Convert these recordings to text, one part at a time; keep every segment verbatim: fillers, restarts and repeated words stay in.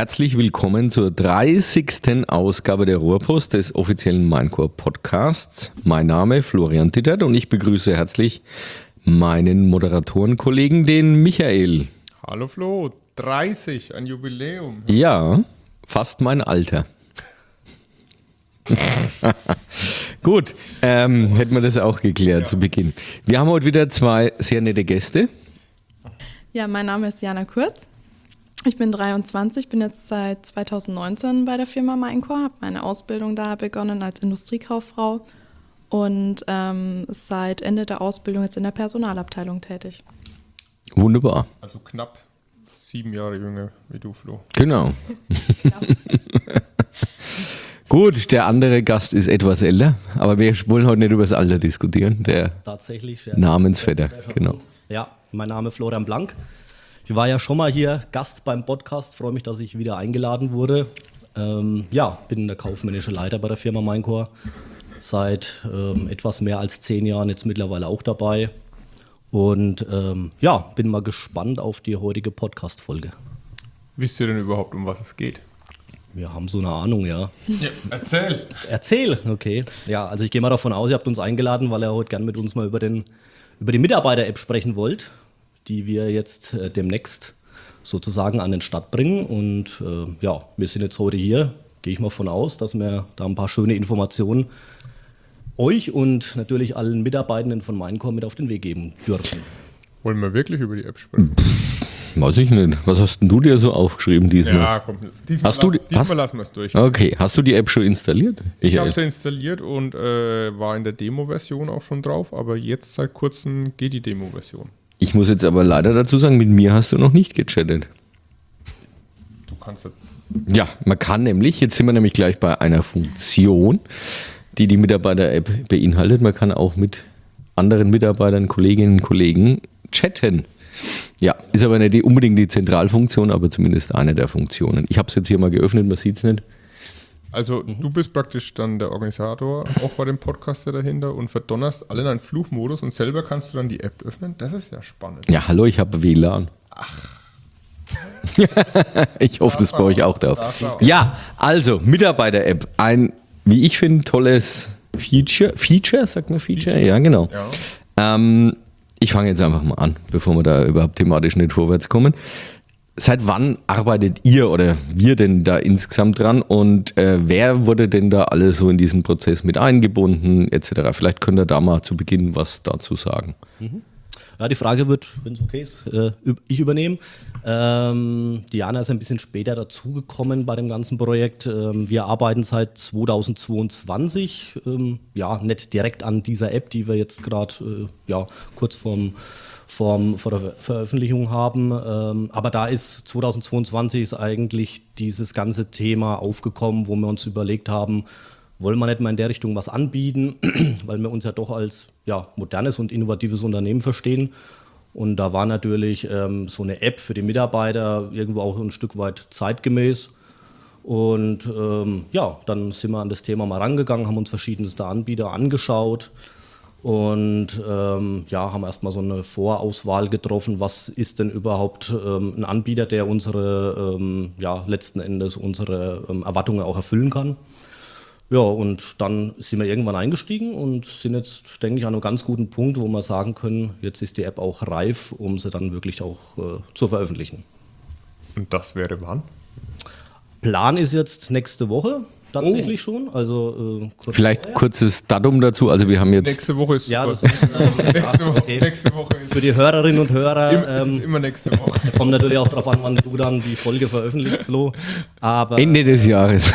Herzlich willkommen zur dreißigsten Ausgabe der Rohrpost des offiziellen Minecore Podcasts. Mein Name Florian Tittert und ich begrüße herzlich meinen Moderatorenkollegen, den Michael. Hallo Flo, dreißig, ein Jubiläum. Ja, fast mein Alter. Gut, ähm, hätten wir das auch geklärt ja. zu Beginn. Wir haben heute wieder zwei sehr nette Gäste. Ja, mein Name ist Jana Kurz. Ich bin dreiundzwanzig, bin jetzt seit zweitausendneunzehn bei der Firma Minecore, habe meine Ausbildung da begonnen als Industriekauffrau und ähm, seit Ende der Ausbildung jetzt in der Personalabteilung tätig. Wunderbar. Also knapp sieben Jahre jünger wie du, Flo. Genau. Gut, der andere Gast ist etwas älter, aber wir wollen heute nicht über das Alter diskutieren. Der Tatsächlich, ja, Namensvetter, genau. Ja, mein Name ist Florian Blank. Ich war ja schon mal hier Gast beim Podcast, freue mich, dass ich wieder eingeladen wurde. Ähm, ja, bin der kaufmännische Leiter bei der Firma Minecore, seit ähm, etwas mehr als zehn Jahren jetzt mittlerweile auch dabei. Und ähm, ja, bin mal gespannt auf die heutige Podcast-Folge. Wisst ihr denn überhaupt, um was es geht? Wir haben so eine Ahnung, ja. ja erzähl. Erzähl, okay. Ja, also ich gehe mal davon aus, ihr habt uns eingeladen, weil ihr heute gerne mit uns mal über, den, über die Mitarbeiter-App sprechen wollt, die wir jetzt äh, demnächst sozusagen an den Start bringen. Und äh, ja, wir sind jetzt heute hier, gehe ich mal von aus, dass wir da ein paar schöne Informationen euch und natürlich allen Mitarbeitenden von Minecore mit auf den Weg geben dürfen. Wollen wir wirklich über die App sprechen? Weiß ich nicht. Was hast denn du dir so aufgeschrieben diesmal? Ja, komm, diesmal, hast du, lass, diesmal hast, lassen wir es durch. Okay, hast du die App schon installiert? Ich, ich habe sie installiert und äh, war in der Demo-Version auch schon drauf, aber jetzt seit kurzem geht die Demo-Version. Ich muss jetzt aber leider dazu sagen, mit mir hast du noch nicht gechattet. Du kannst das. Ja, man kann nämlich, jetzt sind wir nämlich gleich bei einer Funktion, die die Mitarbeiter-App beinhaltet. Man kann auch mit anderen Mitarbeitern, Kolleginnen und Kollegen chatten. Ja, ist aber nicht die, unbedingt die Zentralfunktion, aber zumindest eine der Funktionen. Ich habe es jetzt hier mal geöffnet, man sieht es nicht. Also mhm. du bist praktisch dann der Organisator, auch bei dem Podcaster dahinter und verdonnerst alle in einen Fluchmodus und selber kannst du dann die App öffnen. Das ist ja spannend. Ja, hallo, ich habe W L A N. Ach. Ich hoffe, das baue ich auch drauf. Ja, also Mitarbeiter-App, ein, wie ich finde, tolles Feature. Feature, sagt man Feature? Feature. Ja, genau. Ja. Ähm, ich fange jetzt einfach mal an, bevor wir da überhaupt thematisch nicht vorwärts kommen. Seit wann arbeitet ihr oder wir denn da insgesamt dran und äh, wer wurde denn da alles so in diesen Prozess mit eingebunden et cetera? Vielleicht könnt ihr da mal zu Beginn was dazu sagen. Mhm. Ja, die Frage wird, wenn es okay ist, äh, ich übernehmen. Ähm, Diana ist ein bisschen später dazugekommen bei dem ganzen Projekt. Ähm, wir arbeiten seit zweitausendzweiundzwanzig, ähm, ja, nicht direkt an dieser App, die wir jetzt gerade äh, ja, kurz vorm, vorm, vor der Veröffentlichung haben. Ähm, aber da ist zweitausendzweiundzwanzig ist eigentlich dieses ganze Thema aufgekommen, wo wir uns überlegt haben, wollen wir nicht mal in der Richtung was anbieten, weil wir uns ja doch als ja, modernes und innovatives Unternehmen verstehen. Und da war natürlich ähm, so eine App für die Mitarbeiter irgendwo auch ein Stück weit zeitgemäß. Und ähm, ja, dann sind wir an das Thema mal rangegangen, haben uns verschiedenste Anbieter angeschaut und ähm, ja, haben erstmal so eine Vorauswahl getroffen, was ist denn überhaupt ähm, ein Anbieter, der unsere, ähm, ja, letzten Endes unsere ähm, Erwartungen auch erfüllen kann. Ja, und dann sind wir irgendwann eingestiegen und sind jetzt, denke ich, an einem ganz guten Punkt, wo wir sagen können, jetzt ist die App auch reif, um sie dann wirklich auch äh, zu veröffentlichen. Und das wäre wann? Plan ist jetzt nächste Woche tatsächlich oh. schon. Also, äh, kurz Vielleicht vorher. Kurzes Datum dazu. Also wir haben jetzt nächste Woche ist ja, das ist, äh, nächste, Woche, okay. nächste Woche ist für die Hörerinnen und Hörer. Im, ähm, ist immer nächste Woche. Kommt natürlich auch darauf an, wann du dann die Folge veröffentlichst, Flo. Aber Ende des Jahres.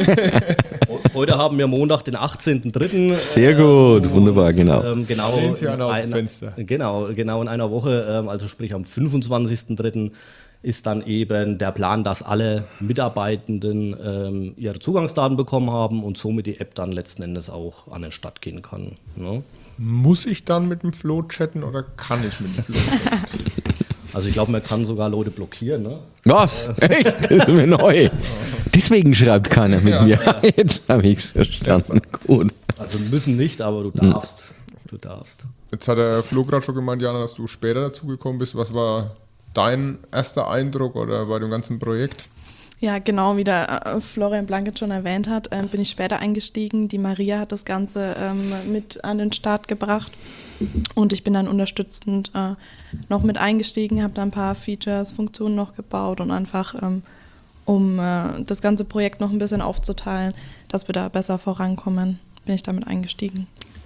Heute haben wir Montag, den achtzehnten dritten Sehr gut, ähm, wunderbar, genau. Ähm, genau, in einer, genau, genau in einer Woche, ähm, also sprich am fünfundzwanzigsten dritten ist dann eben der Plan, dass alle Mitarbeitenden ähm, ihre Zugangsdaten bekommen haben und somit die App dann letzten Endes auch an den Start gehen kann. Ne? Muss ich dann mit dem Flo chatten oder kann ich mit dem Flo chatten? Also ich glaube, man kann sogar Leute blockieren. Ne? Was? Echt? Das ist mir neu. Deswegen schreibt keiner mit ja, mir. Ja. Jetzt habe ich es verstanden. Gut. Also müssen nicht, aber du darfst. Hm. Du darfst. Jetzt hat der Flo gerade schon gemeint, Jana, dass du später dazugekommen bist. Was war dein erster Eindruck oder bei dem ganzen Projekt? Ja, genau, wie der äh, Florian Blanket schon erwähnt hat, ähm, bin ich später eingestiegen. Die Maria hat das Ganze ähm, mit an den Start gebracht und ich bin dann unterstützend äh, noch mit eingestiegen, habe da ein paar Features, Funktionen noch gebaut und einfach, ähm, um äh, das ganze Projekt noch ein bisschen aufzuteilen, dass wir da besser vorankommen, bin ich damit eingestiegen.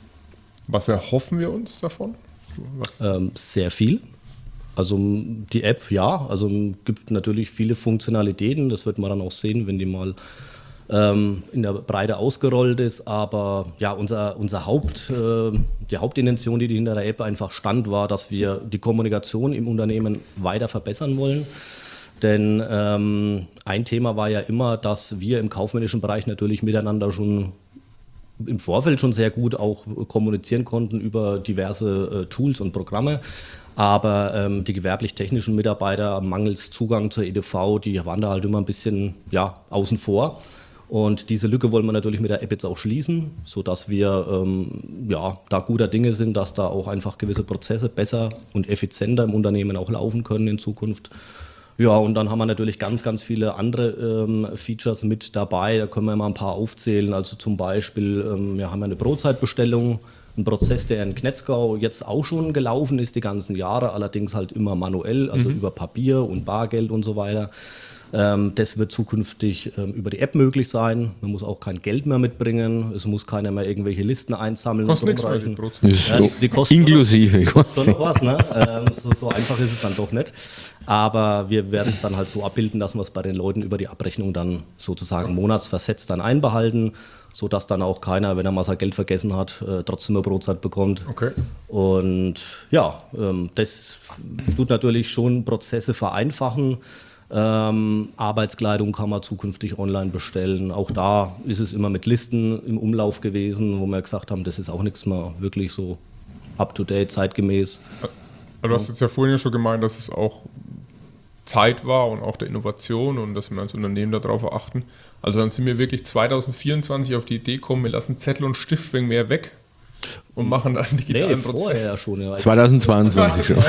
Was erhoffen wir uns davon? Ähm, sehr viel. Also die App, ja, also gibt natürlich viele Funktionalitäten, das wird man dann auch sehen, wenn die mal ähm, in der Breite ausgerollt ist, aber ja, unser, unser Haupt, äh, die Hauptintention, die hinter der App einfach stand, war, dass wir die Kommunikation im Unternehmen weiter verbessern wollen. Denn ähm, ein Thema war ja immer, dass wir im kaufmännischen Bereich natürlich miteinander schon im Vorfeld schon sehr gut auch kommunizieren konnten über diverse äh, Tools und Programme. Aber ähm, die gewerblich-technischen Mitarbeiter mangels Zugang zur E D V, die waren da halt immer ein bisschen ja, außen vor. Und diese Lücke wollen wir natürlich mit der App jetzt auch schließen, sodass wir ähm, ja, da guter Dinge sind, dass da auch einfach gewisse Prozesse besser und effizienter im Unternehmen auch laufen können in Zukunft. Ja, und dann haben wir natürlich ganz, ganz viele andere ähm, Features mit dabei. Da können wir mal ein paar aufzählen. Also zum Beispiel, ähm, wir haben eine Brotzeitbestellung, ein Prozess, der in Knetzgau jetzt auch schon gelaufen ist die ganzen Jahre, allerdings halt immer manuell, also mhm. über Papier und Bargeld und so weiter. Ähm, das wird zukünftig ähm, über die App möglich sein. Man muss auch kein Geld mehr mitbringen. Es muss keiner mehr irgendwelche Listen einsammeln. Kostet nichts mehr, die Brotzeit. Ja, die, die kosten inklusive. Noch, kostet noch was, ne? ähm, so, so einfach ist es dann doch nicht. Aber wir werden es dann halt so abbilden, dass wir es bei den Leuten über die Abrechnung dann sozusagen monatsversetzt dann einbehalten, sodass dann auch keiner, wenn er mal sein Geld vergessen hat, äh, trotzdem eine Brotzeit bekommt. Okay. Und ja, ähm, das tut natürlich schon Prozesse vereinfachen. Ähm, Arbeitskleidung kann man zukünftig online bestellen. Auch da ist es immer mit Listen im Umlauf gewesen, wo wir gesagt haben, das ist auch nichts mehr wirklich so up-to-date, zeitgemäß. Du hast jetzt ja vorhin ja schon gemeint, dass es auch Zeit war und auch der Innovation und dass wir als Unternehmen darauf achten. Also dann sind wir wirklich zwanzig vierundzwanzig auf die Idee gekommen, wir lassen Zettel und Stift wegen mehr weg und machen dann digitalen nee, Prozess. Vorher ja schon. Ja. zweitausendzweiundzwanzig schon.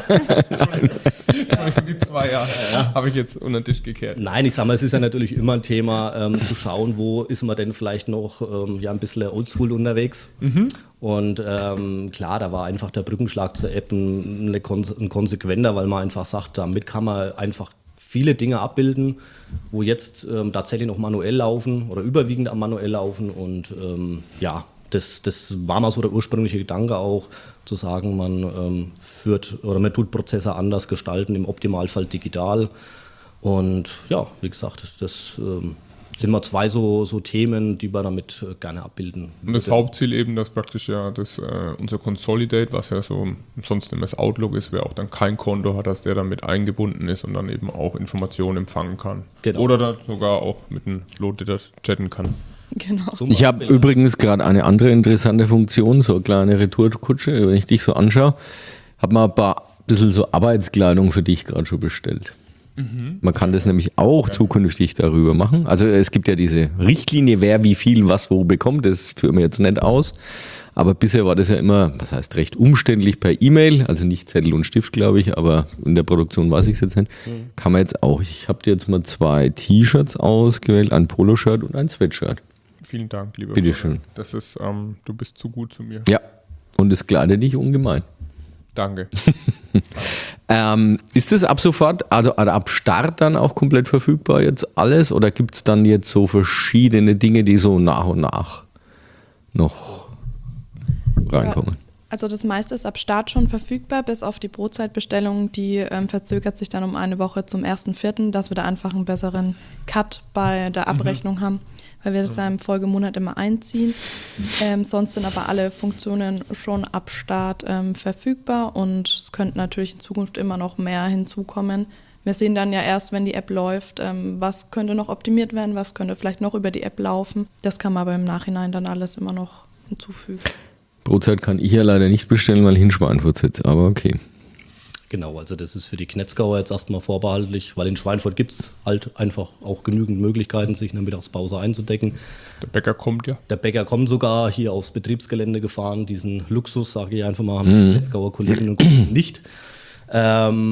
Die zwei Jahre ja. habe ich jetzt unter den Tisch gekehrt. Nein, ich sag mal, es ist ja natürlich immer ein Thema, ähm, zu schauen, wo ist man denn vielleicht noch ähm, ja, ein bisschen oldschool unterwegs. Mhm. Und ähm, klar, da war einfach der Brückenschlag zur App ein, eine Kon- ein konsequenter, weil man einfach sagt, damit kann man einfach viele Dinge abbilden, wo jetzt ähm, tatsächlich noch manuell laufen oder überwiegend am manuell laufen. Und ähm, ja, das, das war mal so der ursprüngliche Gedanke auch, zu sagen, man ähm, führt oder man tut Prozesse anders gestalten, im Optimalfall digital. Und ja, wie gesagt, das, das ähm, sind mal zwei so, so Themen, die wir damit äh, gerne abbilden. Und das Hauptziel eben, dass praktisch ja das, äh, unser Consolidate, was ja so sonst immer das Outlook ist, wer auch dann kein Konto hat, dass der dann mit eingebunden ist und dann eben auch Informationen empfangen kann. Genau. Oder dann sogar auch mit einem Loadletter chatten kann. Genau. Ich habe übrigens gerade eine andere interessante Funktion, so eine kleine Retourkutsche, wenn ich dich so anschaue, habe mal ein paar bisschen so Arbeitskleidung für dich gerade schon bestellt. Mhm. Man kann das nämlich auch ja. zukünftig darüber machen. Also es gibt ja diese Richtlinie, wer wie viel was wo bekommt, das führen wir jetzt nicht aus. Aber bisher war das ja immer, was heißt recht umständlich per E-Mail, also nicht Zettel und Stift, glaube ich, aber in der Produktion weiß ich es jetzt nicht. Mhm. Kann man jetzt auch. Ich habe dir jetzt mal zwei T-Shirts ausgewählt, ein Poloshirt und ein Sweatshirt. Vielen Dank, lieber Bitte schön. Das ist, ähm, du bist zu gut zu mir. Ja, und es kleidet dich ungemein. Danke. ähm, ist das ab sofort, also ab Start dann auch komplett verfügbar jetzt alles oder gibt es dann jetzt so verschiedene Dinge, die so nach und nach noch reinkommen? Ja, also das meiste ist ab Start schon verfügbar, bis auf die Brotzeitbestellung, die ähm, verzögert sich dann um eine Woche zum ersten Vierten, dass wir da einfach einen besseren Cut bei der Abrechnung mhm. haben, weil wir das ja im Folgemonat immer einziehen. Ähm, sonst sind aber alle Funktionen schon ab Start ähm, verfügbar und es könnten natürlich in Zukunft immer noch mehr hinzukommen. Wir sehen dann ja erst, wenn die App läuft, ähm, was könnte noch optimiert werden, was könnte vielleicht noch über die App laufen. Das kann man aber im Nachhinein dann alles immer noch hinzufügen. Brotzeit kann ich ja leider nicht bestellen, weil ich in Schweinfurt sitze, aber okay. Genau, also das ist für die Knetzgauer jetzt erstmal vorbehaltlich, weil in Schweinfurt gibt es halt einfach auch genügend Möglichkeiten, sich in der Mittagspause einzudecken. Der Bäcker kommt ja. Der Bäcker kommt sogar hier aufs Betriebsgelände gefahren. Diesen Luxus, sage ich einfach mal, haben die Knetzgauer Kolleginnen und Kollegen nicht. Ähm,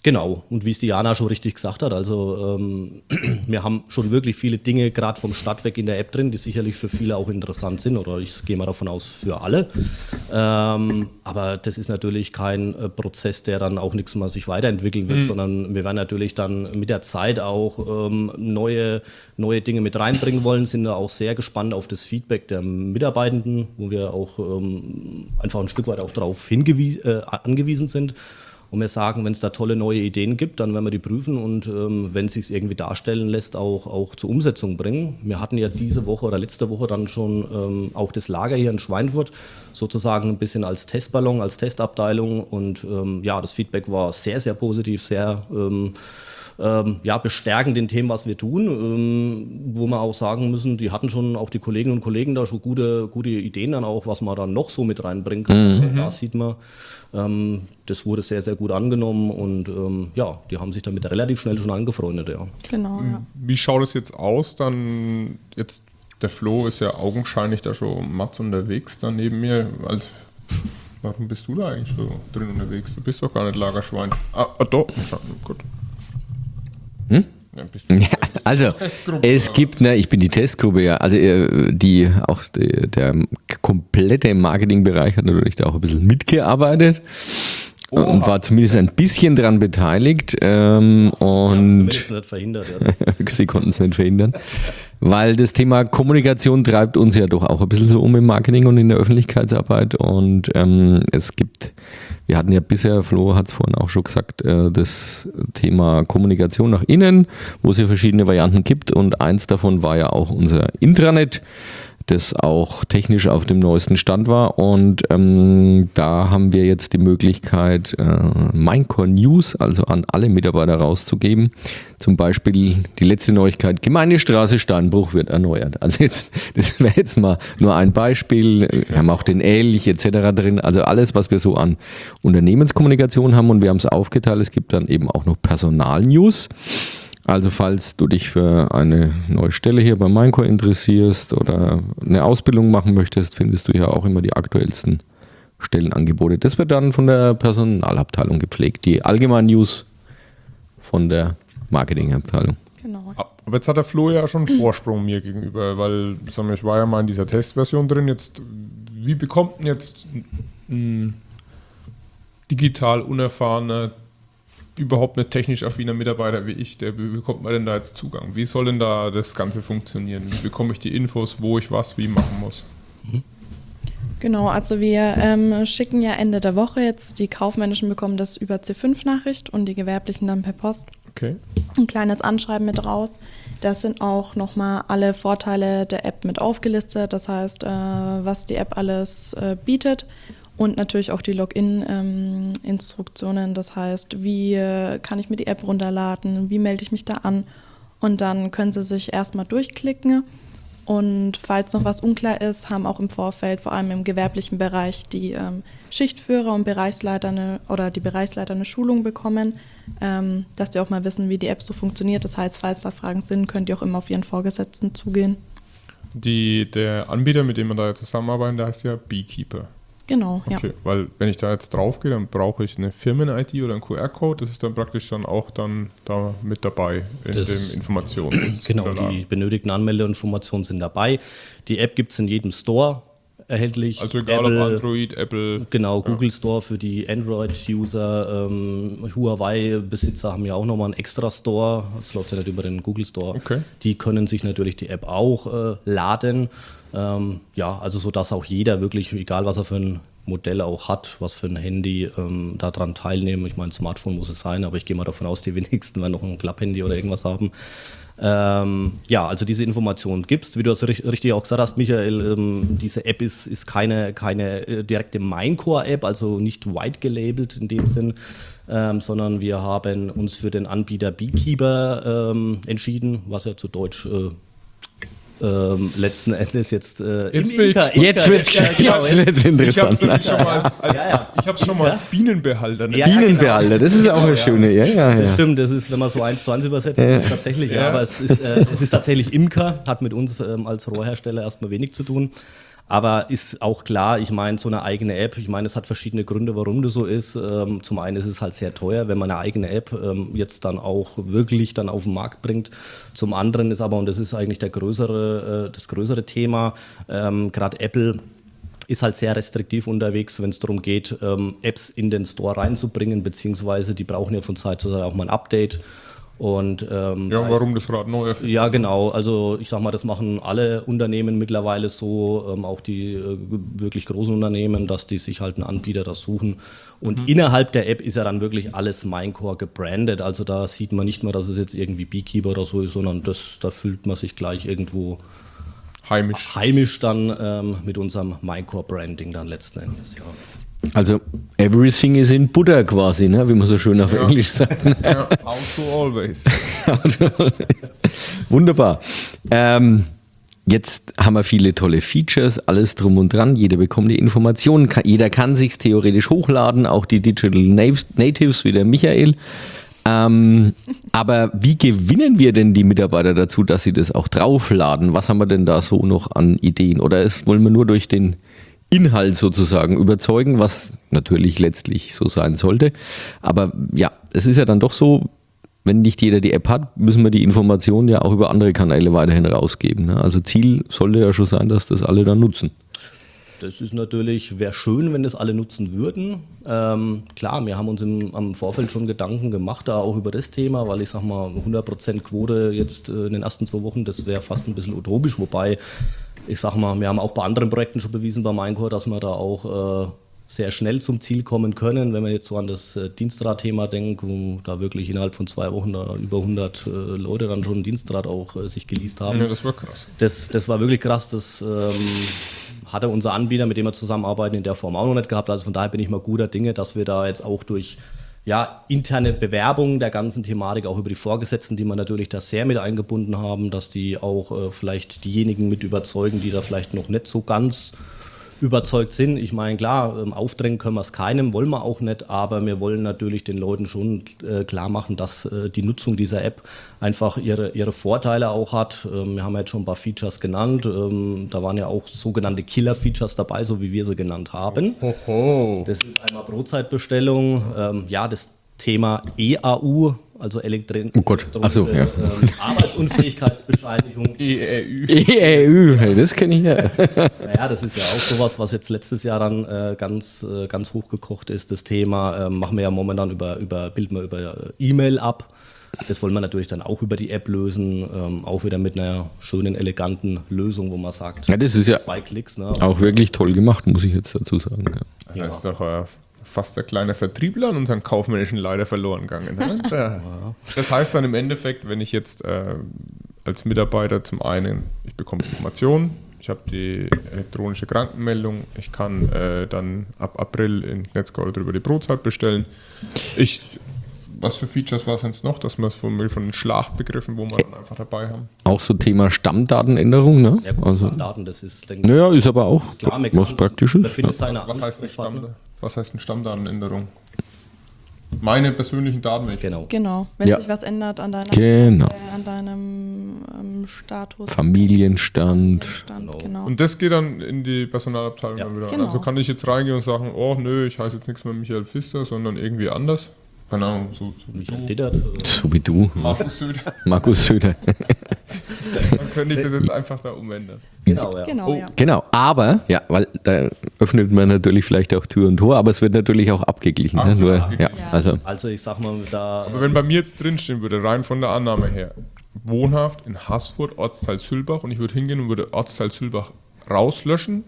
Genau, und wie es Diana schon richtig gesagt hat, also ähm, wir haben schon wirklich viele Dinge gerade vom Start weg in der App drin, die sicherlich für viele auch interessant sind, oder ich gehe mal davon aus, für alle. Ähm, aber das ist natürlich kein äh, Prozess, der dann auch nichts mehr sich weiterentwickeln wird, mhm. sondern wir werden natürlich dann mit der Zeit auch ähm, neue, neue Dinge mit reinbringen wollen, sind da auch sehr gespannt auf das Feedback der Mitarbeitenden, wo wir auch ähm, einfach ein Stück weit auch darauf hingewies- äh, angewiesen sind. Und wir sagen, wenn es da tolle neue Ideen gibt, dann werden wir die prüfen und ähm, wenn es sich irgendwie darstellen lässt, auch, auch zur Umsetzung bringen. Wir hatten ja diese Woche oder letzte Woche dann schon ähm, auch das Lager hier in Schweinfurt sozusagen ein bisschen als Testballon, als Testabteilung und ähm, ja, das Feedback war sehr, sehr positiv, sehr ähm, ähm, ja, bestärkend in dem, was wir tun, ähm, wo wir auch sagen müssen, die hatten schon auch die Kolleginnen und Kollegen da schon gute, gute Ideen dann auch, was man dann noch so mit reinbringen kann. Mhm. Also da sieht man, ähm, das wurde sehr, sehr gut angenommen und ähm, ja, die haben sich damit relativ schnell schon angefreundet. Ja. Genau, ja. Wie schaut es jetzt aus? Dann jetzt, der Flo ist ja augenscheinlich da schon Mats unterwegs da neben mir. Also, warum bist du da eigentlich so drin unterwegs? Du bist doch gar nicht Lagerschwein. Ah, ah doch, gut. Hm? Ja, ja, also es gibt, ne, ich bin die Testgruppe, ja, also die auch die, der komplette Marketingbereich hat natürlich da auch ein bisschen mitgearbeitet oh. und war zumindest ein bisschen dran beteiligt ähm, und sie nicht verhindert, ja. Sie konnten es nicht verhindern, weil das Thema Kommunikation treibt uns ja doch auch ein bisschen so um im Marketing und in der Öffentlichkeitsarbeit und ähm, es gibt Wir hatten ja bisher, Flo hat es vorhin auch schon gesagt, das Thema Kommunikation nach innen, wo es ja verschiedene Varianten gibt und eins davon war ja auch unser Intranet, das auch technisch auf dem neuesten Stand war und ähm, da haben wir jetzt die Möglichkeit, äh, Minecore News, also an alle Mitarbeiter rauszugeben. Zum Beispiel die letzte Neuigkeit, Gemeindestraße Steinbruch wird erneuert. Also jetzt, das wäre jetzt mal nur ein Beispiel. Wir haben auch den Elch et cetera drin, also alles, was wir so an Unternehmenskommunikation haben und wir haben es aufgeteilt. Es gibt dann eben auch noch Personal-News. Also falls du dich für eine neue Stelle hier bei Minecore interessierst oder eine Ausbildung machen möchtest, findest du ja auch immer die aktuellsten Stellenangebote. Das wird dann von der Personalabteilung gepflegt. Die allgemeinen News von der Marketingabteilung. Genau. Aber jetzt hat der Flo ja schon einen Vorsprung mir gegenüber, weil sagen wir, ich war ja mal in dieser Testversion drin. Jetzt, wie bekommt denn jetzt ein digital unerfahrener überhaupt nicht technisch affiner Mitarbeiter wie ich, der, wie bekommt man denn da jetzt Zugang? Wie soll denn da das Ganze funktionieren? Wie bekomme ich die Infos, wo ich was wie machen muss? Genau, also wir ähm, schicken ja Ende der Woche jetzt, die Kaufmännischen bekommen das über C fünf Nachricht und die Gewerblichen dann per Post. Okay. Ein kleines Anschreiben mit raus. Da sind auch nochmal alle Vorteile der App mit aufgelistet, das heißt, äh, was die App alles äh, bietet. Und natürlich auch die Login-Instruktionen, ähm, das heißt, wie äh, kann ich mir die App runterladen, wie melde ich mich da an und dann können Sie sich erstmal durchklicken und falls noch was unklar ist, haben auch im Vorfeld, vor allem im gewerblichen Bereich, die ähm, Schichtführer und Bereichsleiter eine, oder die Bereichsleiter eine Schulung bekommen, ähm, dass die auch mal wissen, wie die App so funktioniert. Das heißt, falls da Fragen sind, könnt ihr auch immer auf Ihren Vorgesetzten zugehen. Die, der Anbieter, mit dem wir da zusammenarbeiten, der heißt ja Beekeeper. Genau, okay, ja. Weil wenn ich da jetzt drauf gehe, dann brauche ich eine Firmen-I D oder einen Q R-Code. Das ist dann praktisch dann auch dann da mit dabei in das den Informationen. Genau, die benötigten Anmeldeinformationen sind dabei. Die App gibt es in jedem Store erhältlich. Also egal Apple, ob Android, Apple. Genau, Google ja. Store für die Android-User. Ähm, Huawei-Besitzer haben ja auch nochmal einen extra Store. Das läuft ja nicht über den Google Store. Okay. Die können sich natürlich die App auch äh, laden. Ähm, ja, also so, dass auch jeder wirklich, egal was er für ein Modell auch hat, was für ein Handy, ähm, daran teilnehmen. Ich meine, Smartphone muss es sein, aber ich gehe mal davon aus, die wenigsten werden noch ein Klapphandy oder irgendwas haben. Ähm, ja, also diese Informationen gibt's. Wie du das richtig auch gesagt hast, Michael, ähm, diese App ist, ist keine, keine äh, direkte Minecore-App, also nicht white gelabelt in dem Sinn, ähm, sondern wir haben uns für den Anbieter Beekeeper ähm, entschieden, was ja zu Deutsch äh, Ähm, letzten Endes jetzt äh, jetzt, Imker, ich, jetzt wird es ja, genau, interessant. Ich habe es schon mal als, als, ja, ja. Ich hab's schon mal als Bienenbehalter. Ne? Ja, Bienenbehalter, das ist auch eine schöne. Ja, ja, ja. Das stimmt, das ist, wenn man so eins zu eins übersetzt, ja. ist tatsächlich, ja. Ja, aber es ist, äh, es ist tatsächlich Imker, hat mit uns ähm, als Rohrhersteller erstmal wenig zu tun. Aber ist auch klar, ich meine, so eine eigene App, ich meine, es hat verschiedene Gründe, warum das so ist. Ähm, zum einen ist es halt sehr teuer, wenn man eine eigene App ähm, jetzt dann auch wirklich dann auf den Markt bringt. Zum anderen ist aber, und das ist eigentlich der größere, äh, das größere Thema, ähm, gerade Apple ist halt sehr restriktiv unterwegs, wenn es darum geht, ähm, Apps in den Store reinzubringen, beziehungsweise die brauchen ja von Zeit zu Zeit auch mal ein Update. Und, ähm, ja, da warum ist, das Rad neu erfinden? Ja, genau. Also ich sag mal, das machen alle Unternehmen mittlerweile so, ähm, auch die äh, wirklich großen Unternehmen, dass die sich halt einen Anbieter da suchen. Und mhm. innerhalb der App ist ja dann wirklich alles Minecore gebrandet. Also da sieht man nicht mehr, dass es jetzt irgendwie Beekeeper oder so ist, sondern das, da fühlt man sich gleich irgendwo heimisch, heimisch dann ähm, mit unserem Minecore-Branding dann letzten Endes, ja. Also everything is in Butter quasi, ne? Wie man so schön auf ja. Englisch sagt. Ne? Ja, how to always. Wunderbar. Ähm, jetzt haben wir viele tolle Features, alles drum und dran. Jeder bekommt die Informationen. Jeder kann sich theoretisch hochladen, auch die Digital Natives wie der Michael. Ähm, aber wie gewinnen wir denn die Mitarbeiter dazu, dass sie das auch draufladen? Was haben wir denn da so noch an Ideen? Oder ist, wollen wir nur durch den Inhalt sozusagen überzeugen, was natürlich letztlich so sein sollte. Aber ja, es ist ja dann doch so, wenn nicht jeder die App hat, müssen wir die Informationen ja auch über andere Kanäle weiterhin rausgeben. Ne? Also Ziel sollte ja schon sein, dass das alle dann nutzen. Das ist natürlich, wäre schön, wenn das alle nutzen würden. Ähm, klar, wir haben uns im, am Vorfeld schon Gedanken gemacht, da auch über das Thema, weil ich sag mal, hundert Prozent Quote jetzt äh, in den ersten zwei Wochen, das wäre fast ein bisschen utopisch, wobei ich sag mal, wir haben auch bei anderen Projekten schon bewiesen bei Minecore, dass wir da auch äh, sehr schnell zum Ziel kommen können. Wenn man jetzt so an das äh, Dienstrad-Thema denkt, wo da wirklich innerhalb von zwei Wochen da über hundert äh, Leute dann schon ein Dienstrad auch äh, sich geleast haben. Ja, das war krass. Das, das war wirklich krass. Das ähm, hatte unser Anbieter, mit dem wir zusammenarbeiten, in der Form auch noch nicht gehabt. Also von daher bin ich mal guter Dinge, dass wir da jetzt auch durch ja, interne Bewerbung der ganzen Thematik, auch über die Vorgesetzten, die wir natürlich da sehr mit eingebunden haben, dass die auch äh, vielleicht diejenigen mit überzeugen, die da vielleicht noch nicht so ganz überzeugt sind. Ich meine, klar, ähm, aufdrängen können wir es keinem, wollen wir auch nicht, aber wir wollen natürlich den Leuten schon äh, klar machen, dass äh, die Nutzung dieser App einfach ihre, ihre Vorteile auch hat. Ähm, wir haben ja jetzt schon ein paar Features genannt. Ähm, da waren ja auch sogenannte Killer-Features dabei, so wie wir sie genannt haben. Hoho. Das ist einmal Brotzeitbestellung, ähm, ja, das Thema E A U, also Elektri- oh Gott. Ach so, ja. ähm, Arbeitsunfähigkeitsbescheinigung. E Ä Ü. E Ä Ü, hey, das kenne ich ja. Naja, das ist ja auch sowas, was jetzt letztes Jahr dann äh, ganz, äh, ganz hochgekocht ist, das Thema. Ähm, machen wir ja momentan über, über bilden wir über E-Mail ab. Das wollen wir natürlich dann auch über die App lösen, ähm, auch wieder mit einer schönen, eleganten Lösung, wo man sagt, ja, das ist ja zwei Klicks. Ne? Auch wirklich toll gemacht, muss ich jetzt dazu sagen. Ja. Da ist doch äh, fast der kleine Vertriebler an unseren kaufmännischen leider verloren gegangen. Ne? Da. Das heißt dann im Endeffekt, wenn ich jetzt äh, als Mitarbeiter zum einen, ich bekomme Informationen, ich habe die elektronische Krankenmeldung, ich kann äh, dann ab April in Netscore darüber die Brotzeit bestellen. Ich Was für Features war es jetzt noch, dass wir es von, von den Schlagbegriffen, wo wir dann einfach dabei haben? Auch so Thema Stammdatenänderung, ne? Ja, gut, also, Stammdaten, das ist, denke naja, ist aber auch ist klar, was Praktisches. Ja. Was, was, heißt eine Stamm, was heißt eine Stammdatenänderung? Meine persönlichen Daten, wenn ich Genau. Genau, wenn Ja. sich was ändert an deiner Genau. Adresse, an deinem ähm, Status. Familienstand. Stand, Genau. genau. Und das geht dann in die Personalabteilung Ja. dann wieder. Genau. Also kann ich jetzt reingehen und sagen, oh nö, ich heiße jetzt nichts mehr Michael Pfister, sondern irgendwie anders. Keine Ahnung, so, so wie Michael du. Dittert. So wie du, Markus Söder. Markus Söder. Dann könnte ich das jetzt einfach da umändern. Genau, ja. Genau, Oh, ja. genau, aber, ja, weil da öffnet man natürlich vielleicht auch Tür und Tor, aber es wird natürlich auch abgeglichen. Ach Ne? so, Nur, abgeglichen. ja, also, Also ich sag mal, da Aber wenn bei mir jetzt drinstehen würde, rein von der Annahme her, wohnhaft in Haßfurt, Ortsteil Sülbach, und ich würde hingehen und würde Ortsteil Sülbach rauslöschen,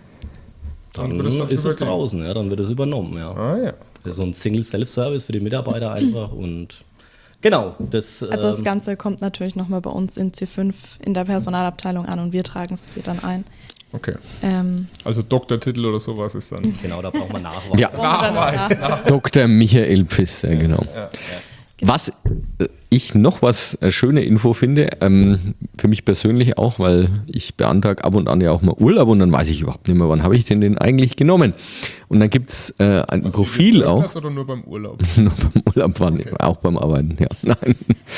dann würde es noch ist es übergehen. draußen, ja, dann wird es übernommen, ja. Ah ja. Das ist so ein Single Self-Service für die Mitarbeiter einfach und genau, das Also das ähm, Ganze kommt natürlich nochmal bei uns in C fünf in der Personalabteilung an und wir tragen es dir dann ein. Okay. Ähm, Also Doktortitel oder sowas ist dann. genau, da braucht man Nachweis. ja, Nachweis. Doktor Michael Pfister, genau. Ja, ja. Was, äh, ich noch was äh, schöne Info finde, ähm, für mich persönlich auch, weil ich beantrage ab und an ja auch mal Urlaub und dann weiß ich überhaupt nicht mehr, wann habe ich denn den eigentlich genommen. Und dann gibt es äh, ein Was, Profil auch. Oder nur beim Urlaub? Nur beim Urlaub waren, okay. Auch beim Arbeiten, ja. Nein.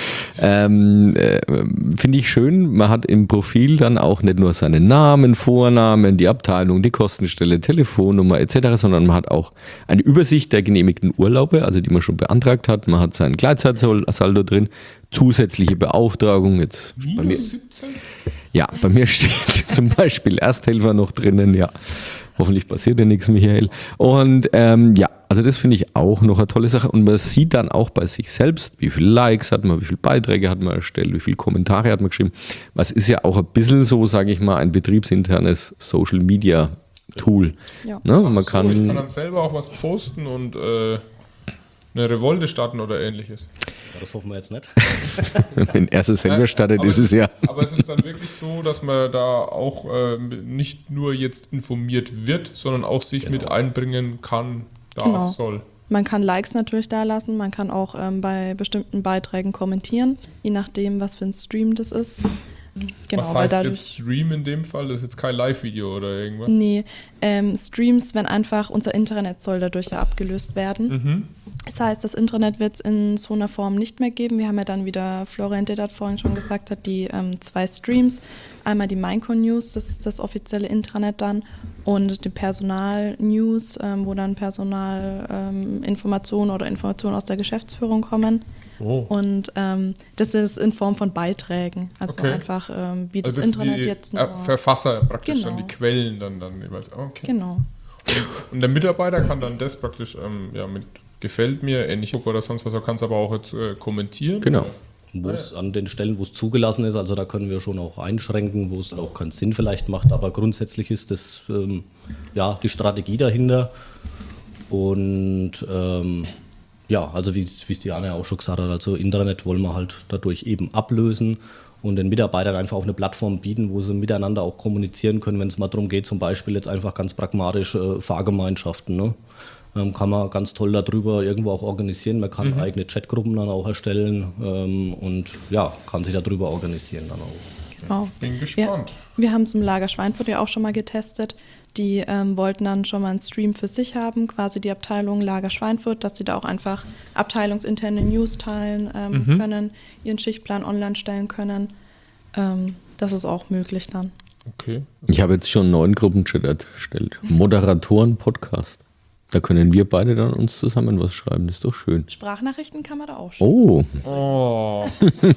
ähm, äh, finde ich schön, man hat im Profil dann auch nicht nur seinen Namen, Vornamen, die Abteilung, die Kostenstelle, Telefonnummer et cetera, sondern man hat auch eine Übersicht der genehmigten Urlaube, also die man schon beantragt hat. Man hat seinen Gleitzeitsaldo drin, zusätzliche Beauftragung. Jetzt bei mir, siebzehn? Ja, bei mir steht zum Beispiel Ersthelfer noch drinnen, ja. Hoffentlich passiert ja nichts, Michael. Und ähm, ja, also das finde ich auch noch eine tolle Sache. Und man sieht dann auch bei sich selbst, wie viele Likes hat man, wie viele Beiträge hat man erstellt, wie viele Kommentare hat man geschrieben. Was ist ja auch ein bisschen so, sage ich mal, ein betriebsinternes Social Media Tool. Ja. Ne? Man So, kann, ich kann dann selber auch was posten und äh, eine Revolte starten oder ähnliches. Ja, das hoffen wir jetzt nicht. wenn er es selber startet, aber ist es ja. Aber es ist dann wirklich so, dass man da auch äh, nicht nur jetzt informiert wird, sondern auch sich Genau. mit einbringen kann, darf, Genau. soll. Man kann Likes natürlich da lassen, man kann auch ähm, bei bestimmten Beiträgen kommentieren, je nachdem, was für ein Stream das ist. Genau, was weil heißt dadurch. jetzt Stream in dem Fall? Das ist jetzt kein Live-Video oder irgendwas? Nee, ähm, Streams, wenn einfach unser Internet soll dadurch ja abgelöst werden. Mhm. Das heißt, das Internet wird es in so einer Form nicht mehr geben. Wir haben ja dann wieder, Florian Dittert vorhin schon gesagt hat, die ähm, zwei Streams. Einmal die Mineco News, das ist das offizielle Intranet dann, und die Personal News, ähm, wo dann Personalinformationen ähm, oder Informationen aus der Geschäftsführung kommen. Oh. Und ähm, das ist in Form von Beiträgen. Also Okay. einfach, ähm, wie das, Also das Internet die jetzt äh, nur... Verfasser praktisch, Genau. dann die Quellen dann, dann jeweils. Okay. Genau. Und der Mitarbeiter kann dann das praktisch ähm, ja, mit gefällt mir, ähnlich oder sonst was, er kann es aber auch jetzt äh, kommentieren. Genau. Oder? Wo es an den Stellen, wo es zugelassen ist, also da können wir schon auch einschränken, wo es auch keinen Sinn vielleicht macht, aber grundsätzlich ist das ähm, ja die Strategie dahinter. Und ähm, ja, also wie es wie es Diana auch schon gesagt hat, also Intranet wollen wir halt dadurch eben ablösen und den Mitarbeitern einfach auch eine Plattform bieten, wo sie miteinander auch kommunizieren können, wenn es mal darum geht, zum Beispiel jetzt einfach ganz pragmatisch äh, Fahrgemeinschaften, ne? Ähm, kann man ganz toll darüber irgendwo auch organisieren. Man kann Mhm. eigene Chatgruppen dann auch erstellen ähm, und ja, kann sich darüber organisieren dann auch. Genau. Bin gespannt. Wir, wir haben es im Lager Schweinfurt ja auch schon mal getestet. Die ähm, wollten dann schon mal einen Stream für sich haben, quasi die Abteilung Lager Schweinfurt, dass sie da auch einfach abteilungsinterne News teilen ähm, Mhm. können, ihren Schichtplan online stellen können. Ähm, das ist auch möglich dann. Okay. Ich habe jetzt schon einen neuen Gruppenchat erstellt. Moderatoren-Podcast. Da können wir beide dann uns zusammen was schreiben. Das ist doch schön. Sprachnachrichten kann man da auch schon. Oh, Oh.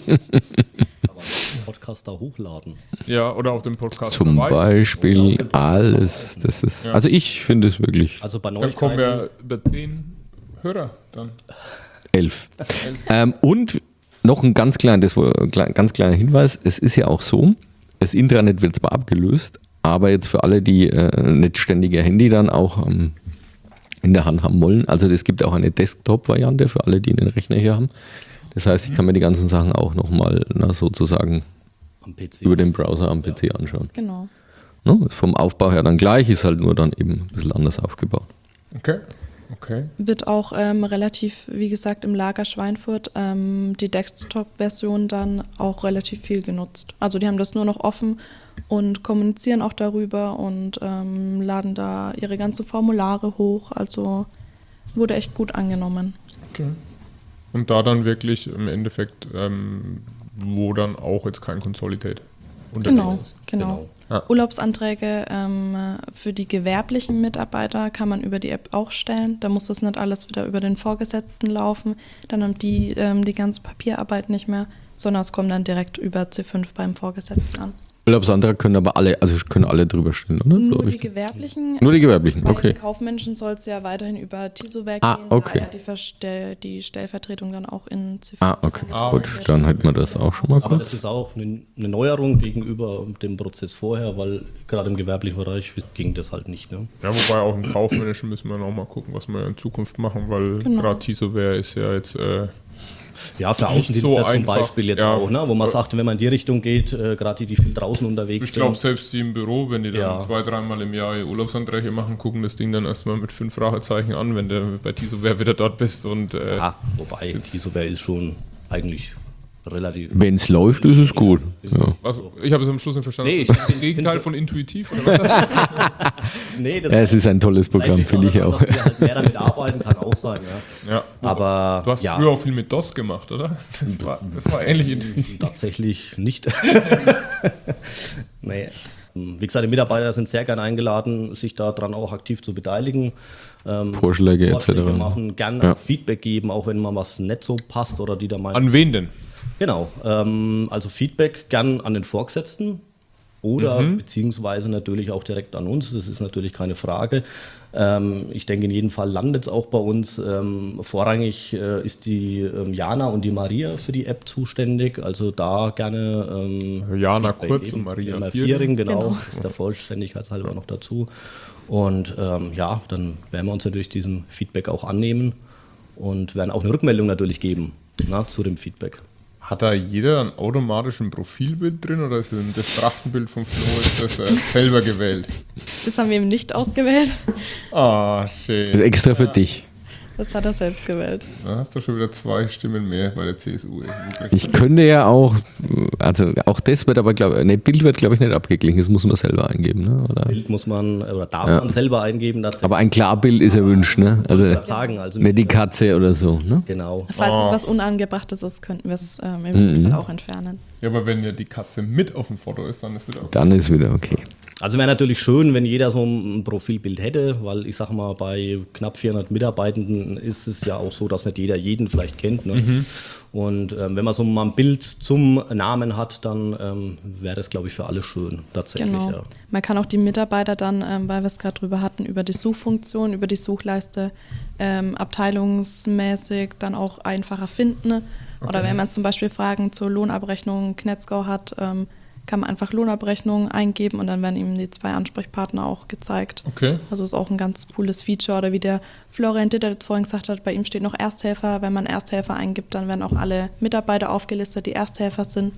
Aber einen Podcast da hochladen. Ja, oder auf dem Podcast. zum wer weiß. Beispiel alles. Das ist, Ja. also ich finde es wirklich Also bei Da kommen Neuigkeiten. wir über zehn Hörer dann. elf. Ähm, und noch ein ganz, klein, das war ein klein- ganz kleiner Hinweis. Es ist ja auch so, das Intranet wird zwar abgelöst, aber jetzt für alle, die äh, nicht ständig ihr Handy dann auch ähm, in der Hand haben wollen. Also es gibt auch eine Desktop-Variante für alle, die einen Rechner hier haben. Das heißt, ich kann mir die ganzen Sachen auch nochmal sozusagen Am P C. über den Browser am P C anschauen. Genau. Ne? Ist vom Aufbau her dann gleich, ist halt nur dann eben ein bisschen anders aufgebaut. Okay. Okay. Wird auch ähm, relativ, wie gesagt, im Lager Schweinfurt ähm, die Desktop-Version dann auch relativ viel genutzt. Also die haben das nur noch offen und kommunizieren auch darüber und ähm, laden da ihre ganzen Formulare hoch. Also wurde echt gut angenommen. Okay. Und da dann wirklich im Endeffekt, ähm, wo dann auch jetzt kein Consolidate unterwegs Genau, ist. genau. Ja. Urlaubsanträge ähm, für die gewerblichen Mitarbeiter kann man über die App auch stellen. Da muss das nicht alles wieder über den Vorgesetzten laufen. Dann haben die ähm, die ganze Papierarbeit nicht mehr, sondern es kommt dann direkt über C fünf beim Vorgesetzten an. Urlaubsantrag können aber alle, also können alle drüber stehen, oder? Nur So die richtig? gewerblichen. Nur die gewerblichen, Bei okay. den Kaufmännischen soll es ja weiterhin über Tisowerk Ah, gehen, okay. da ja die, Verstell die Stellvertretung dann auch in C fünf. Ah, okay. Ah, Gut, okay. dann hätten wir das auch schon mal Aber kurz. das ist auch eine, eine Neuerung gegenüber dem Prozess vorher, weil gerade im gewerblichen Bereich ging das halt nicht. Ne? Ja, wobei auch im Kaufmännischen müssen wir noch mal gucken, was wir in Zukunft machen, weil Genau. gerade Tisoware ist ja jetzt äh, Ja, für Nicht Außendienstler so zum einfach. Beispiel jetzt Ja. auch, ne? Wo man sagt, wenn man in die Richtung geht, äh, gerade die, die viel draußen unterwegs ich glaube, sind. selbst die im Büro, wenn die dann Ja. zwei, dreimal im Jahr ihre Urlaubsanträge machen, gucken das Ding dann erstmal mit fünf Fragezeichen an, wenn du bei Tisoware wieder dort bist. Und, äh, Ja, wobei, jetzt- Tisoware ist schon eigentlich relativ. Wenn es läuft, ist es gut. Ja. Also, ich habe es am Schluss nicht verstanden. Nee, ich- das ich Gegenteil find's- von intuitiv? Oder was? Nee, das Ja, es ist ein tolles Programm, vielleicht finde ich daran, auch. Dass wir halt mehr damit arbeiten, kann auch sein. Ja. Ja. Aber Du hast ja, früher auch viel mit DOS gemacht, oder? Das war, das war ähnlich intuitiv. tatsächlich nicht. Nee. Wie gesagt, die Mitarbeiter sind sehr gern eingeladen, sich daran auch aktiv zu beteiligen. Ähm, Vorschläge et cetera. machen, gern Ja. Feedback geben, auch wenn mal was nicht so passt oder die da meinen. An wen denn? Genau, ähm, also Feedback gern an den Vorgesetzten oder Mhm. beziehungsweise natürlich auch direkt an uns, das ist natürlich keine Frage. Ähm, ich denke, in jedem Fall landet es auch bei uns. Ähm, vorrangig äh, ist die ähm, Jana und die Maria für die App zuständig, also da gerne ähm, Jana Feedback Kurz geben. und Maria Jana Viering. Viering, genau, Genau. ist der Vollständigkeitshalber noch dazu. Und ähm, ja, dann werden wir uns natürlich diesem Feedback auch annehmen und werden auch eine Rückmeldung natürlich geben, na, zu dem Feedback. Hat da jeder ein automatisch ein Profilbild drin oder ist das Trachtenbild von Flo ist das äh, selber gewählt? Das haben wir eben nicht ausgewählt. Ah, Das ist schön. extra für dich. Das hat er selbst gewählt. Da hast du schon wieder zwei Stimmen mehr bei der C S U. Ich könnte ja auch, also auch das wird aber, glaube ich, ne, Bild wird, glaube ich, nicht abgeglichen, das muss man selber eingeben, ne? Oder? Bild muss man oder darf Ja. man selber eingeben. Tatsächlich. Aber ein Klarbild ist erwünscht, ne? Also Ich wollte sagen, also nicht die Katze oder so, ne? genau. Falls Oh. es was Unangebrachtes ist, könnten wir es ähm, im Mhm. Fall auch entfernen. Ja, aber wenn ja die Katze mit auf dem Foto ist, dann ist wieder okay. Dann ist wieder okay. Also wäre natürlich schön, wenn jeder so ein Profilbild hätte, weil ich sag mal, bei knapp vierhundert Mitarbeitenden ist es ja auch so, dass nicht jeder jeden vielleicht kennt. Ne? Mhm. Und ähm, wenn man so mal ein Bild zum Namen hat, dann ähm, wäre das, glaube ich, für alle schön, tatsächlich. Genau. Ja. Man kann auch die Mitarbeiter dann, ähm, weil wir es gerade drüber hatten, über die Suchfunktion, über die Suchleiste ähm, abteilungsmäßig dann auch einfacher finden. Oder wenn man zum Beispiel Fragen zur Lohnabrechnung Knetzgau hat, ähm, kann man einfach Lohnabrechnung eingeben und dann werden ihm die zwei Ansprechpartner auch gezeigt. Okay. Also ist auch ein ganz cooles Feature. Oder wie der Florian Ditter vorhin gesagt hat, bei ihm steht noch Ersthelfer. Wenn man Ersthelfer eingibt, dann werden auch alle Mitarbeiter aufgelistet, die Ersthelfer sind.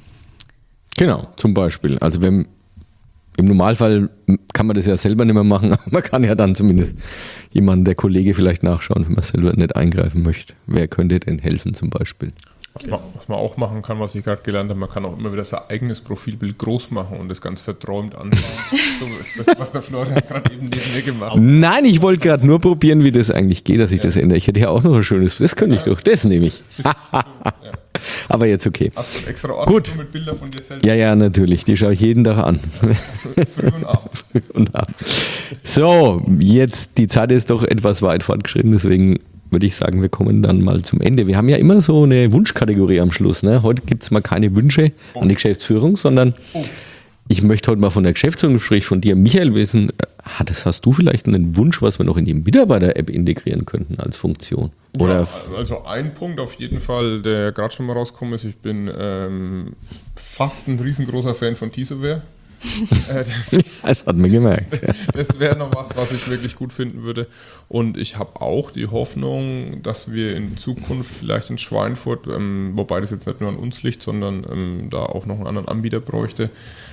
Genau, zum Beispiel. Also wenn, im Normalfall kann man das ja selber nicht mehr machen, aber man kann ja dann zumindest jemanden, der Kollege vielleicht nachschauen, wenn man selber nicht eingreifen möchte. Wer könnte denn helfen zum Beispiel? Was man, was man auch machen kann, was ich gerade gelernt habe, man kann auch immer wieder sein eigenes Profilbild groß machen und das ganz verträumt anschauen. So ist das, was der Florian gerade eben neben mir gemacht hat. Nein, ich wollte gerade nur probieren, wie das eigentlich geht, dass ich das ändere. Ich hätte ja auch noch ein schönes, das könnte ich doch, das nehme ich. Aber jetzt okay. Hast du einen extra Ordner Gut. mit Bildern von dir selbst? Ja, ja, natürlich, die schaue ich jeden Tag an. Früh und abends. Und ab. So, jetzt, die Zeit ist doch etwas weit fortgeschritten, deswegen würde ich sagen, wir kommen dann mal zum Ende. Wir haben ja immer so eine Wunschkategorie am Schluss. Ne? Heute gibt es mal keine Wünsche an die Geschäftsführung, sondern Oh. ich möchte heute mal von der Geschäftsführung, sprich von dir, Michael, wissen, hattest, hast du vielleicht einen Wunsch, was wir noch in die Mitarbeiter-App integrieren könnten als Funktion? Oder Ja, also ein Punkt auf jeden Fall, der gerade schon mal rausgekommen ist, ich bin ähm, fast ein riesengroßer Fan von Teasoware. äh, das das hat man gemerkt. Ja. das wäre noch was, was ich wirklich gut finden würde. Und ich habe auch die Hoffnung, dass wir in Zukunft vielleicht in Schweinfurt, ähm, wobei das jetzt nicht nur an uns liegt, sondern ähm, da auch noch einen anderen Anbieter bräuchte.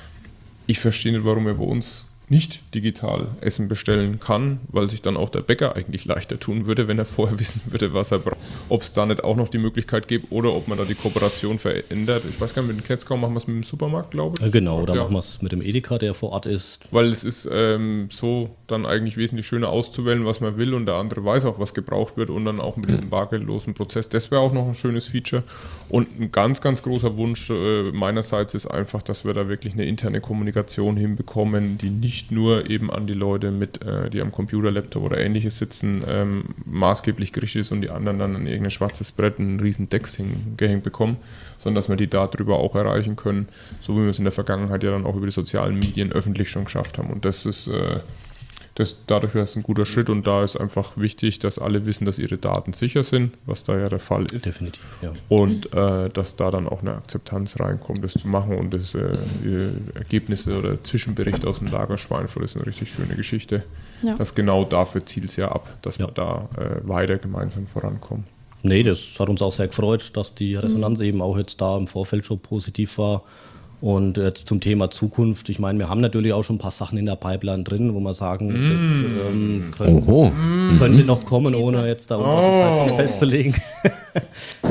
Ich verstehe nicht, warum er bei uns nicht digital Essen bestellen kann, weil sich dann auch der Bäcker eigentlich leichter tun würde, wenn er vorher wissen würde, was er braucht. Ob es da nicht auch noch die Möglichkeit gibt oder ob man da die Kooperation verändert. Ich weiß gar nicht, mit dem Knetzgau machen wir es mit dem Supermarkt, glaube ich. Äh, Genau, da Ja. machen wir es mit dem Edeka, der vor Ort ist. Weil es ist ähm, so dann eigentlich wesentlich schöner auszuwählen, was man will und der andere weiß auch, was gebraucht wird und dann auch mit diesem bargeldlosen Prozess. Das wäre auch noch ein schönes Feature. Und ein ganz, ganz großer Wunsch äh, meinerseits ist einfach, dass wir da wirklich eine interne Kommunikation hinbekommen, die nicht nur eben an die Leute mit, äh, die am Computer, Laptop oder ähnliches sitzen, ähm, maßgeblich gerichtet ist und die anderen dann an irgendein schwarzes Brett einen riesen Text hingehängt bekommen, sondern dass wir die darüber auch erreichen können, so wie wir es in der Vergangenheit ja dann auch über die sozialen Medien öffentlich schon geschafft haben. Und das ist äh, das, dadurch wäre es ein guter Schritt und da ist einfach wichtig, dass alle wissen, dass ihre Daten sicher sind, was da ja der Fall ist. Definitiv, ja. Und äh, dass da dann auch eine Akzeptanz reinkommt, das zu machen und das, äh, die Ergebnisse oder Zwischenberichte aus dem Lager Schweinfurt ist eine richtig schöne Geschichte. Ja. Das genau dafür zielt es ja ab, dass Ja. wir da äh, weiter gemeinsam vorankommen. Nee, das hat uns auch sehr gefreut, dass die Resonanz eben auch jetzt da im Vorfeld schon positiv war. Und jetzt zum Thema Zukunft, ich meine, wir haben natürlich auch schon ein paar Sachen in der Pipeline drin, wo wir sagen, das ähm, können, Oho. könnte noch kommen, ohne jetzt da uns auf den Zeitpunkt festzulegen.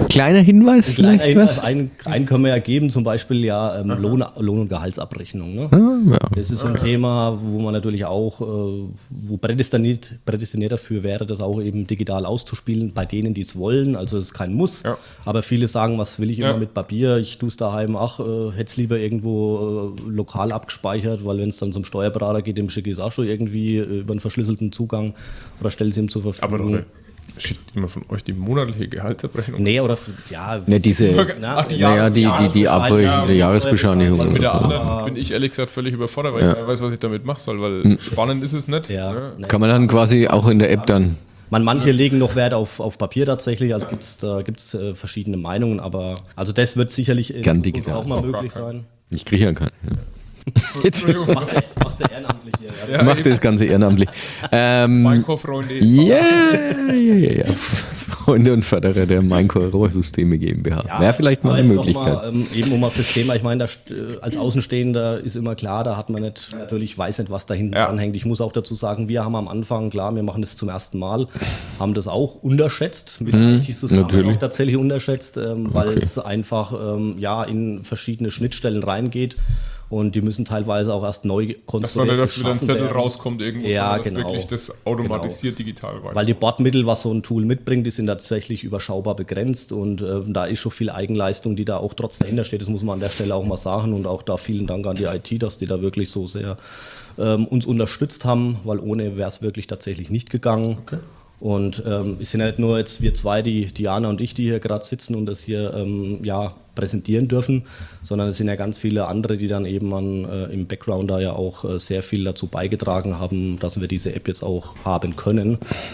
kleiner Hinweis Ein kleiner vielleicht Hinweis, was? einen, einen können wir ja geben, zum Beispiel ja ähm, Lohn, Lohn- und Gehaltsabrechnung. Ne? Ah, ja. Das ist so ein Thema, wo man natürlich auch, äh, wo prädestiniert, prädestiniert dafür wäre, das auch eben digital auszuspielen, bei denen, die es wollen. Also es ist kein Muss. Ja. Aber viele sagen, was will ich Ja. immer mit Papier? Ich tue es daheim, ach, äh, hätte es lieber irgendwo äh, lokal abgespeichert, weil wenn es dann zum Steuerberater geht, dem schicke ich es auch schon irgendwie äh, über einen verschlüsselten Zugang oder stelle es ihm zur Verfügung. Aber Leute, schickt immer von euch die monatliche Gehaltsabrechnung? Nee, oder ja, Ne, diese, Ach, die naja, die, die, die Abrechnung der Jahresbescheinigung. Weil mit der oder so. anderen bin ich ehrlich gesagt völlig überfordert, weil Ja. ich nicht weiß, was ich damit machen soll, weil spannend ist es nicht. Ja. Ne? Nee. Kann man dann quasi auch in der App dann. Man, manche legen noch Wert auf, auf Papier tatsächlich, also gibt's, da gibt es äh, verschiedene Meinungen, aber also das wird sicherlich in Gern Zukunft digital. auch mal Auch gar möglich kein- sein. Ich kriege ja keinen. Ja. Entschuldigung. Macht er ehrenamtlich hier. Ja. Ja, Macht das Ganze ehrenamtlich. Ähm, Minecore-Freunde. Ja, ja, ja, ja. Freunde und Förderer der Minecore Rohrsysteme GmbH. Wäre vielleicht mal aber eine jetzt noch Möglichkeit. Mal, ähm, eben um auf das Thema, ich meine, da, st- äh, als Außenstehender ist immer klar, da hat man nicht, natürlich weiß nicht, was da hinten Ja. dran hängt. Ich muss auch dazu sagen, wir haben am Anfang, klar, wir machen das zum ersten Mal, haben das auch unterschätzt, mit I T zusammen natürlich. auch tatsächlich unterschätzt, ähm, weil es einfach ähm, ja, in verschiedene Schnittstellen reingeht. Und die müssen teilweise auch erst neu Das war konstruiert nicht, dass wieder ein geschaffen Zettel werden. rauskommt irgendwo, Ja, sondern dass genau. wirklich das automatisiert digital weiter. Weil die Bordmittel, was so ein Tool mitbringt, die sind tatsächlich überschaubar begrenzt und äh, da ist schon viel Eigenleistung, die da auch trotzdem dahinter steht. Das muss man an der Stelle auch mal sagen und auch da vielen Dank an die I T, dass die da wirklich so sehr ähm, uns unterstützt haben, weil ohne wäre es wirklich tatsächlich nicht gegangen. Okay. Und ähm, es sind ja nicht nur jetzt wir zwei, die Diana und ich, die hier gerade sitzen und das hier ähm, ja, präsentieren dürfen, sondern es sind ja ganz viele andere, die dann eben an, äh, im Background da ja auch äh, sehr viel dazu beigetragen haben, dass wir diese App jetzt auch haben können.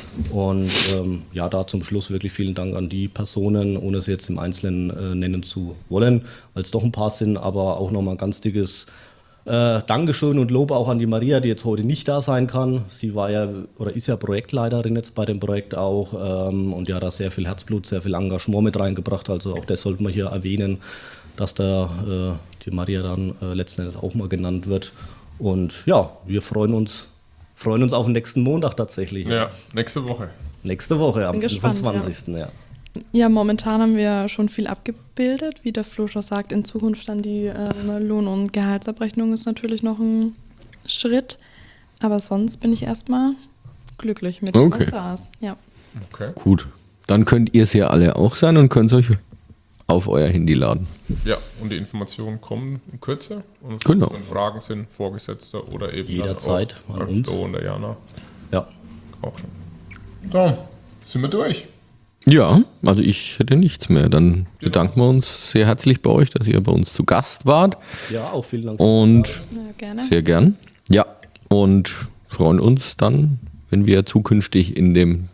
Und ähm, ja, da zum Schluss wirklich vielen Dank an die Personen, ohne sie jetzt im Einzelnen äh, nennen zu wollen, weil es doch ein paar sind, aber auch nochmal ein ganz dickes Äh, Dankeschön und Lob auch an die Maria, die jetzt heute nicht da sein kann. Sie war ja oder ist ja Projektleiterin jetzt bei dem Projekt auch ähm, und ja da sehr viel Herzblut, sehr viel Engagement mit reingebracht. Also auch das sollte man hier erwähnen, dass da äh, die Maria dann äh, letzten Endes auch mal genannt wird. Und ja, wir freuen uns, freuen uns auf den nächsten Montag tatsächlich. Ja, nächste Woche. Nächste Woche am Bin gespannt, fünfundzwanzigsten Ja. Ja, momentan haben wir schon viel abgebildet. Wie der Flo schon sagt, in Zukunft dann die ähm, Lohn- und Gehaltsabrechnung ist natürlich noch ein Schritt. Aber sonst bin ich erstmal glücklich mit dem, Okay. was da ist. Ja. Okay. Gut. Dann könnt ihr es ja alle auch sein und könnt es euch auf euer Handy laden. Ja, und die Informationen kommen in Kürze. Und Genau. wenn Fragen sind, Vorgesetzter oder eben Jederzeit dann auch an an uns. Flo und der Jana. Ja. Auch schon. So, sind wir durch. Ja, also ich hätte nichts mehr. Dann bedanken wir uns sehr herzlich bei euch, dass ihr bei uns zu Gast wart. Ja, auch vielen Dank. Und Ja, gerne. sehr gern. Ja, und freuen uns dann, wenn wir zukünftig in dem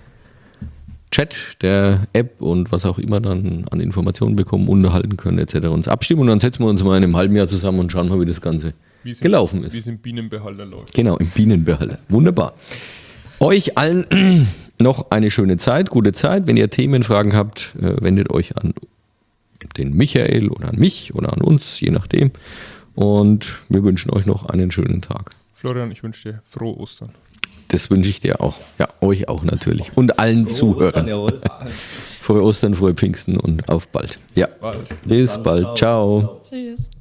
Chat der App und was auch immer dann an Informationen bekommen, unterhalten können et cetera uns abstimmen. Und dann setzen wir uns mal in einem halben Jahr zusammen und schauen mal, wie das Ganze Wie es im- gelaufen Wie ist. es im Bienenbehalter läuft. Genau, im Bienenbehaller. Wunderbar. Euch allen noch eine schöne Zeit, gute Zeit. Wenn ihr Themenfragen habt, äh, wendet euch an den Michael oder an mich oder an uns, je nachdem. Und wir wünschen euch noch einen schönen Tag. Florian, ich wünsche dir frohe Ostern. Das wünsche ich dir auch. Ja, euch auch natürlich. Und allen Zuhörern. Jawohl. Frohe Ostern, frohe Pfingsten und auf bald. Ja, Bald. bis bald. Ciao. Tschüss.